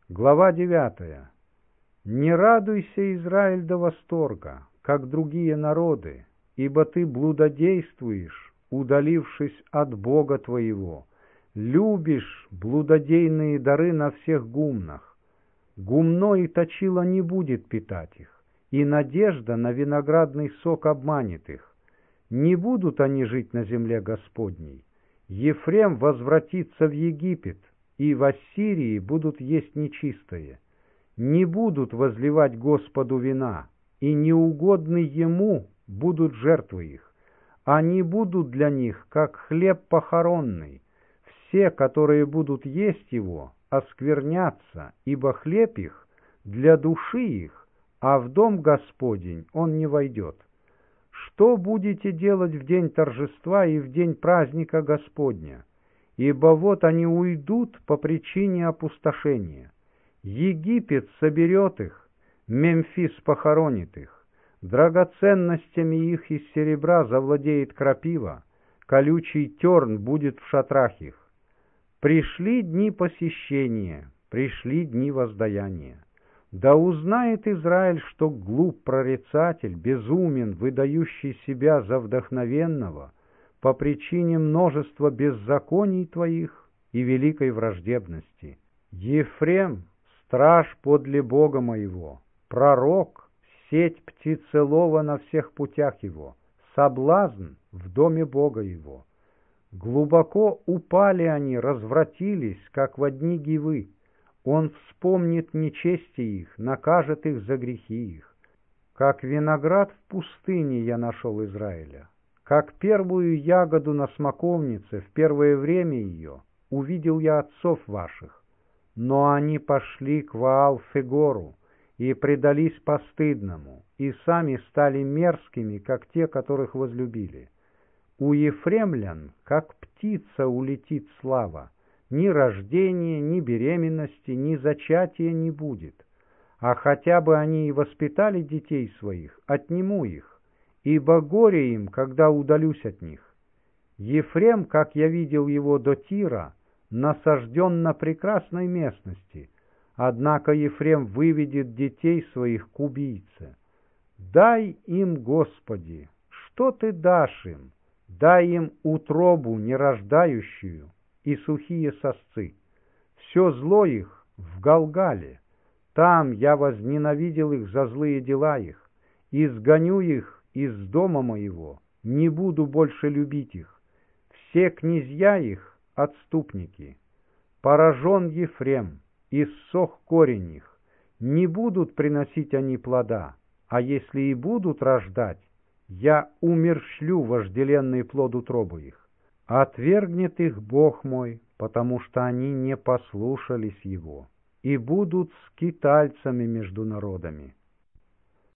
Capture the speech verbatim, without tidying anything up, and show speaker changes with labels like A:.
A: Глава девятая. «Не радуйся, Израиль, до восторга, как другие народы, ибо ты блудодействуешь, удалившись от Бога твоего, любишь блудодейные дары на всех гумнах. Гумно и точило не будет питать их, и надежда на виноградный сок обманет их. Не будут они жить на земле Господней. Ефрем возвратится в Египет, и в Ассирии будут есть нечистое. Не будут возливать Господу вина, и неугодны Ему будут жертвы их. Они будут для них, как хлеб похоронный. Все, которые будут есть его, осквернятся, ибо хлеб их для души их, а в дом Господень он не войдет. Что будете делать в день торжества и в день праздника Господня? Ибо вот они уйдут по причине опустошения. Египет соберет их, Мемфис похоронит их, драгоценностями их из серебра завладеет крапива, колючий терн будет в шатрах их. Пришли дни посещения, пришли дни воздаяния. Да узнает Израиль, что глуп прорицатель, безумен, выдающий себя за вдохновенного, по причине множества беззаконий твоих и великой враждебности. Ефрем — страж подле Бога моего, пророк — сеть птицелова на всех путях его, соблазн в доме Бога его. Глубоко упали они, развратились, как во дни Гивы. Он вспомнит нечестие их, накажет их за грехи их. Как виноград в пустыне я нашел Израиля, как первую ягоду на смоковнице в первое время ее увидел я отцов ваших. Но они пошли к Ваал-Фегору и предались постыдному, и сами стали мерзкими, как те, которых возлюбили. У ефремлян, как птица, улетит слава. Ни рождения, ни беременности, ни зачатия не будет. А хотя бы они и воспитали детей своих, отниму их, ибо горе им, когда удалюсь от них. Ефрем, как я видел его до Тира, насажден на прекрасной местности, однако Ефрем выведет детей своих к убийце. Дай им, Господи, что ты дашь им? Дай им утробу нерождающую и сухие сосцы. Все зло их в Галгале. Там я возненавидел их за злые дела их. Изгоню их из дома моего, не буду больше любить их. Все князья их — отступники. Поражен Ефрем, иссох корень их. Не будут приносить они плода, а если и будут рождать, я умерщвлю вожделенный плод утробы их. Отвергнет их Бог мой, потому что они не послушались Его, и будут скитальцами между народами.